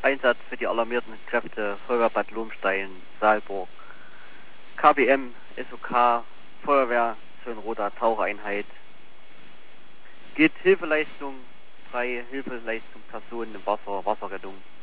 Einsatz für die alarmierten Kräfte Feuerwehr Lomstein, Saalburg. KBM, SOK, Feuerwehr, Zöllenroda Tauchereinheit. Geht Hilfeleistung, freie Hilfeleistung, Personen im Wasser, Wasserrettung.